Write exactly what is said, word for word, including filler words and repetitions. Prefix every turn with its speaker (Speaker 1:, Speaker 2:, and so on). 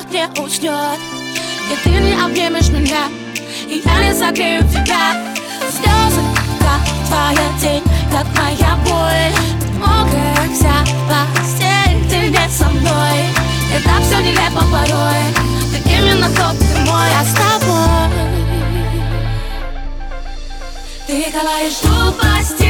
Speaker 1: не уснет. И ты не обнимешь меня, и я не согрею тебя. Слезы, как твоя тень, как моя боль. Мокрая вся постель, ты не со мной. И так все нелепо порой. Ты именно тот, ты мой, а с тобой. Ты говоришь глупости.